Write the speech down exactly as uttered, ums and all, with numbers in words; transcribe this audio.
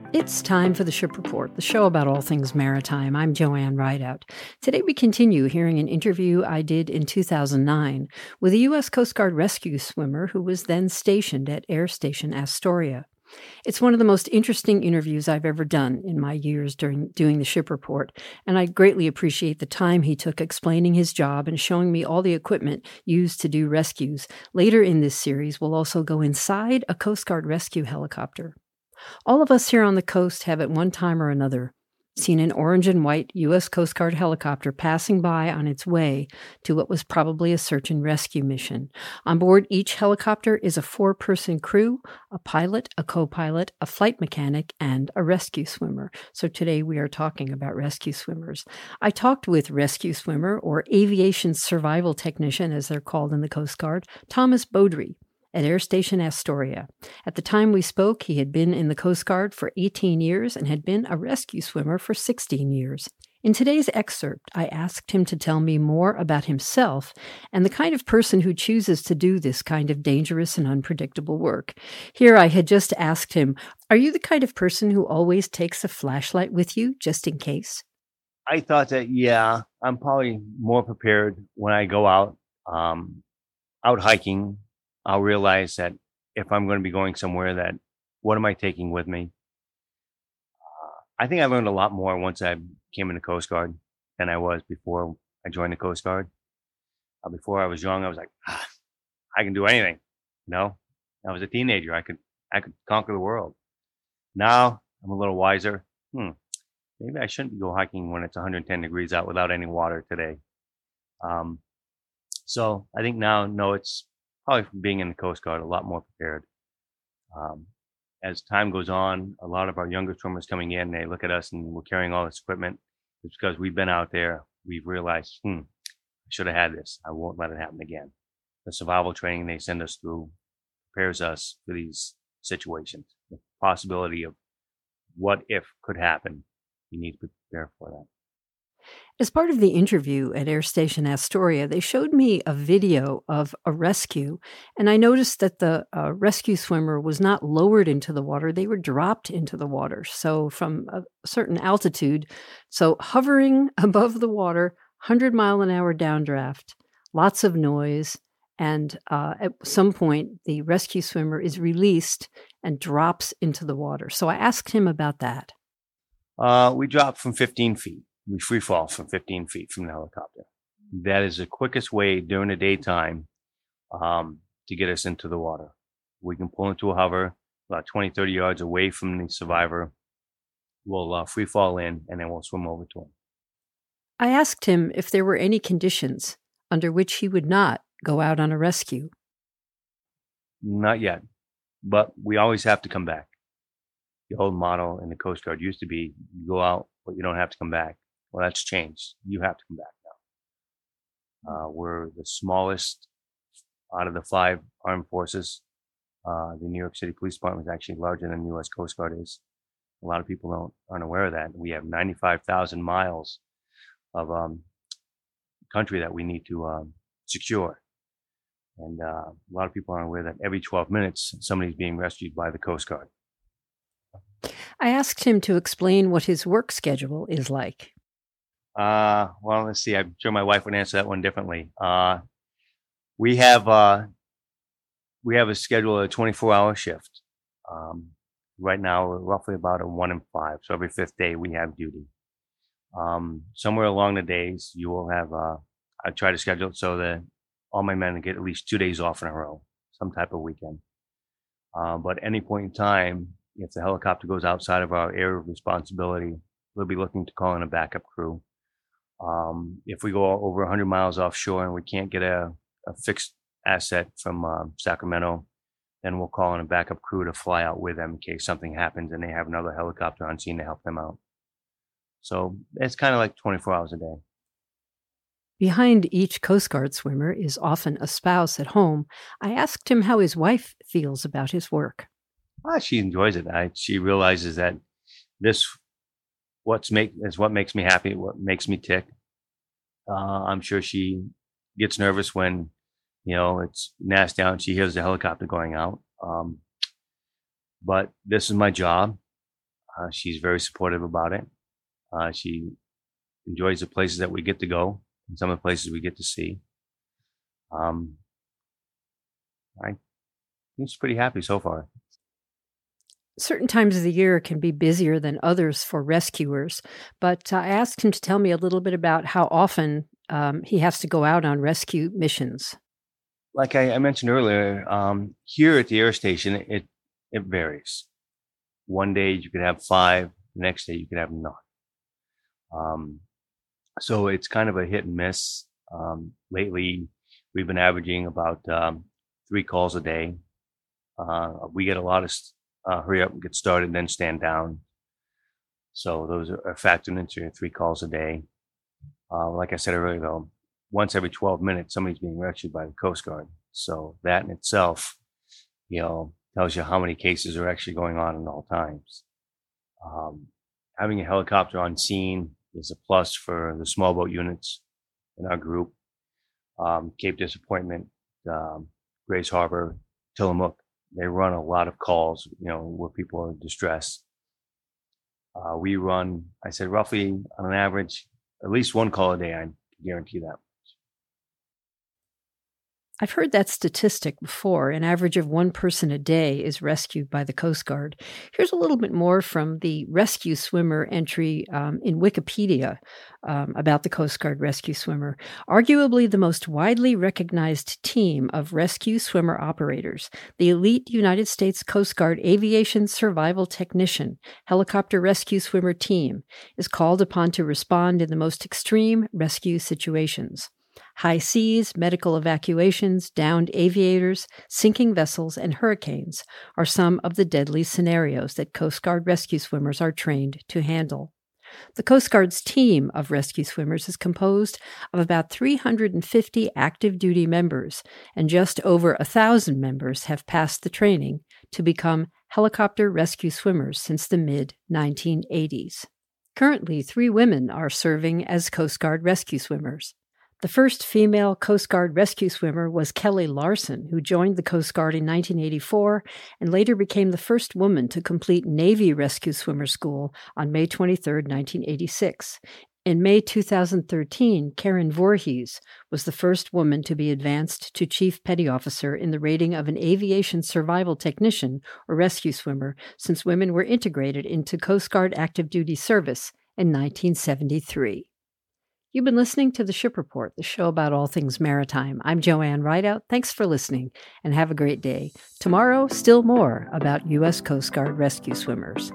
It's time for the Ship Report, the show about all things maritime. I'm Joanne Rideout. Today we continue hearing an interview I did in two thousand nine with a U S Coast Guard rescue swimmer who was then stationed at Air Station Astoria. It's one of the most interesting interviews I've ever done in my years during doing the Ship Report, and I greatly appreciate the time he took explaining his job and showing me all the equipment used to do rescues. Later in this series, we'll also go inside a Coast Guard rescue helicopter. All of us here on the coast have at one time or another seen an orange and white U S Coast Guard helicopter passing by on its way to what was probably a search and rescue mission. On board each helicopter is a four-person crew, a pilot, a co-pilot, a flight mechanic, and a rescue swimmer. So today we are talking about rescue swimmers. I talked with rescue swimmer, or aviation survival technician as they're called in the Coast Guard, Thomas Beaudry, at Air Station Astoria. At the time we spoke, he had been in the Coast Guard for eighteen years and had been a rescue swimmer for sixteen years. In today's excerpt, I asked him to tell me more about himself and the kind of person who chooses to do this kind of dangerous and unpredictable work. Here I had just asked him, are you the kind of person who always takes a flashlight with you, just in case? I thought that, yeah, I'm probably more prepared when I go out, um, out hiking. I'll realize that if I'm going to be going somewhere, that what am I taking with me? Uh, I think I learned a lot more once I came in the Coast Guard than I was before I joined the Coast Guard. Uh, before I was young, I was like, ah, I can do anything. You know, I was a teenager. I could, I could conquer the world. Now I'm a little wiser. Hmm, maybe I shouldn't go hiking when it's one hundred ten degrees out without any water today. Um, so I think now, no, it's probably from being in the Coast Guard, a lot more prepared. Um, as time goes on, a lot of our younger swimmers coming in, they look at us and we're carrying all this equipment. It's because we've been out there. We've realized, hmm, I should have had this. I won't let it happen again. The survival training they send us through prepares us for these situations. The possibility of what if could happen. You need to prepare for that. As part of the interview at Air Station Astoria, they showed me a video of a rescue, and I noticed that the uh, rescue swimmer was not lowered into the water. They were dropped into the water, so from a certain altitude. So hovering above the water, one hundred mile an hour downdraft, lots of noise, and uh, at some point, the rescue swimmer is released and drops into the water. So I asked him about that. Uh, we dropped from fifteen feet. We free fall from fifteen feet from the helicopter. That is the quickest way during the daytime um, to get us into the water. We can pull into a hover about twenty, thirty yards away from the survivor. We'll uh, free fall in and then we'll swim over to him. I asked him if there were any conditions under which he would not go out on a rescue. Not yet, but we always have to come back. The old model in the Coast Guard used to be you go out, but you don't have to come back. Well, that's changed. You have to come back now. Uh, we're the smallest out of the five armed forces. Uh, the New York City Police Department is actually larger than the U S Coast Guard is. A lot of people don't aren't aware of that. We have ninety-five thousand miles of um, country that we need to um, secure. And uh, a lot of people aren't aware that every twelve minutes, somebody's being rescued by the Coast Guard. I asked him to explain what his work schedule is like. Uh, well, let's see. I'm sure my wife would answer that one differently. Uh, we have, uh, we have a schedule of a twenty-four hour shift. Um, right now we're roughly about a one in five. So every fifth day we have duty. Um, somewhere along the days you will have, uh, I try to schedule it so that all my men get at least two days off in a row, some type of weekend. Uh, but at any point in time, if the helicopter goes outside of our area of responsibility, we'll be looking to call in a backup crew. Um, if we go over one hundred miles offshore and we can't get a, a fixed asset from uh, Sacramento, then we'll call in a backup crew to fly out with them in case something happens and they have another helicopter on scene to help them out. So it's kind of like twenty-four hours a day. Behind each Coast Guard swimmer is often a spouse at home. I asked him how his wife feels about his work. Ah, she enjoys it. I, she realizes that this what's make is what makes me happy, what makes me tick. Uh, I'm sure she gets nervous when, you know, it's nasty out and she hears the helicopter going out. Um, but this is my job. Uh, she's very supportive about it. Uh, she enjoys the places that we get to go and some of the places we get to see. Um, I think she's pretty happy so far. Certain times of the year can be busier than others for rescuers, but I asked him to tell me a little bit about how often um, he has to go out on rescue missions. Like I, I mentioned earlier, um, here at the air station, it it varies. One day you could have five, the next day you could have none. Um, so it's kind of a hit and miss. Um, lately, we've been averaging about um, three calls a day. Uh, we get a lot of uh, hurry up and get started, and then stand down. So those are factored into your three calls a day. Uh, like I said earlier, though, once every twelve minutes, somebody's being rescued by the Coast Guard. So that in itself, you know, tells you how many cases are actually going on at all times. Um, having a helicopter on scene is a plus for the small boat units in our group. Um, Cape Disappointment, um, Grace Harbor, Tillamook, they run a lot of calls, you know, where people are in distress. Uh, we run, I said, roughly on an average, at least one call a day. I guarantee that. I've heard that statistic before. An average of one person a day is rescued by the Coast Guard. Here's a little bit more from the rescue swimmer entry um, in Wikipedia um, about the Coast Guard rescue swimmer. Arguably the most widely recognized team of rescue swimmer operators, the elite United States Coast Guard Aviation Survival Technician Helicopter Rescue Swimmer Team is called upon to respond in the most extreme rescue situations. High seas, medical evacuations, downed aviators, sinking vessels, and hurricanes are some of the deadly scenarios that Coast Guard rescue swimmers are trained to handle. The Coast Guard's team of rescue swimmers is composed of about three hundred fifty active duty members, and just over one thousand members have passed the training to become helicopter rescue swimmers since the mid nineteen eighties. Currently, three women are serving as Coast Guard rescue swimmers. The first female Coast Guard rescue swimmer was Kelly Larson, who joined the Coast Guard in nineteen eighty-four and later became the first woman to complete Navy Rescue Swimmer School on May twenty-third, nineteen eighty-six. In May two thousand thirteen, Karen Voorhees was the first woman to be advanced to Chief Petty Officer in the rating of an aviation survival technician or rescue swimmer since women were integrated into Coast Guard active duty service in nineteen seventy-three. You've been listening to The Ship Report, the show about all things maritime. I'm Joanne Rideout. Thanks for listening, and have a great day. Tomorrow, still more about U S Coast Guard rescue swimmers.